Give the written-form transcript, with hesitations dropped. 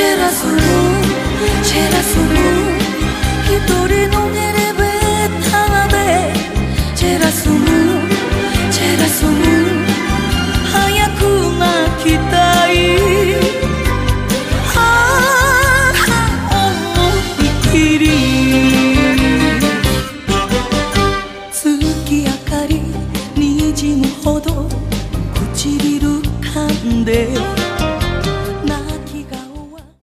チェラソムチェラソム一人のエレベーターでチェラソムチェラソム早く泣きたい思い切り月明かりにじむほど唇噛んで